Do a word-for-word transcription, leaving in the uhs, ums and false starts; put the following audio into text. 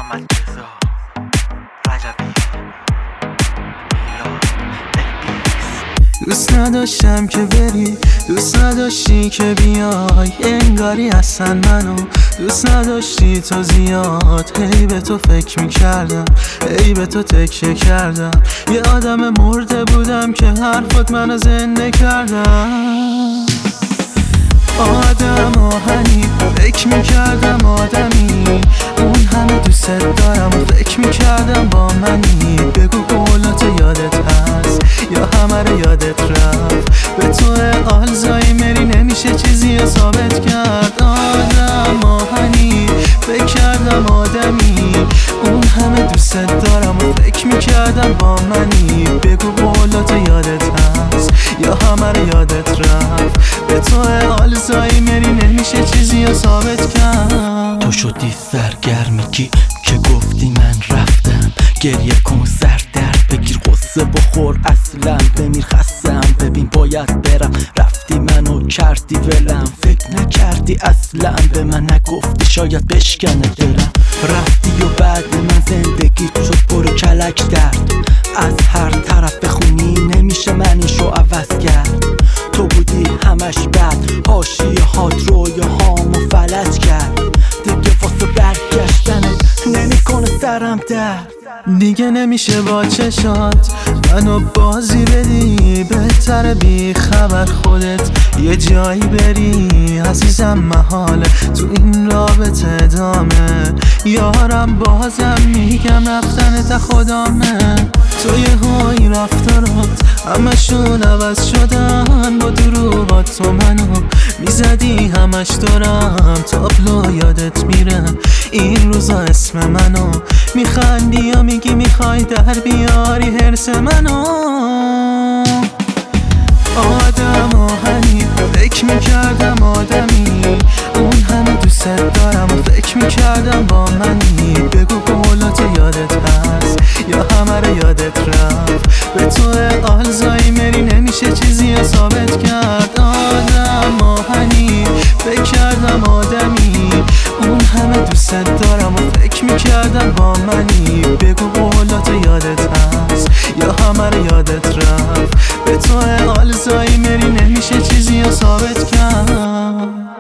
محمد رضا رجبی دوست نداشتم که بری، دوست نداشتی که بیای، انگاری اصلا منو دوست نداشتی تو زیاد. هی به تو فکر میکردم، هی به تو تکیه کردم، یه آدم مرده بودم که حرفات منو زنده کردم. آدم آهنی فکر میکردم آدمی، اون همه دوست دارم و فکر میکردم با منی. بگو قولات یادت هست یا همه رو یادت رفت؟ به تو آلزایمری نمیشه چیزی رو ثابت کرد. آدم آهنی فکر کردم آدمی، اون همه دوست دارم و فکر میکردم با منی. بگو قولات یادت هست یا همه رو یادت رفت؟ به تو آلزایمری نمیشه چیزی رو ثابت کرد. تو شدی سرگرمی کی که گفتی من رفتم. گریه کن سر درد بگیر قصه بخور اصلا بمیر خستم. ببین باید برم رفتی منو کردی ولم. فکر نکردی اصلا به من نگفتی شاید بشکنه دلم. رفتی و بعد من زندگی شد پر کلک درد. از هر طرف بخونی نمیشه منیشو عوض کرد. تو بودی همش بد، حاشیه هات رویا هامو فلج کرد. دیگه واسه برگشتنت نمیکنه سرم درد. دیگه نمیشه با چشات منو بازی بدی، بهتر بی خبر خودت یه جایی بری. عزیزم محاله تو این رابطه ادامه، یارم بازم میگم رفتن تا خدامه. تو یه های رفتارات همشون عوض شدن، با دروغات تو منو میزدی همش دارم. تابلو یادت میره این روزا اسم منو میخندی یا میگی میخوای در بیاری حرس منو. آدم آهنی فکر میکردم آدمی، اون همه دوست دارم و فکر میکردم با منی. بگو قولات یادت هست یا همه رو یادت رفت؟ به تو آلزایمری نمیشه چیزی رو ثابت کرد. آدم آهنی فکر کردم آدمی، اون همه دوست دارم و فکر میکردم با منی. بگو قولات یادت هست یا همه رو یادت رفت؟ به تو آلزایمری نمیشه چیزی رو ثابت کرد.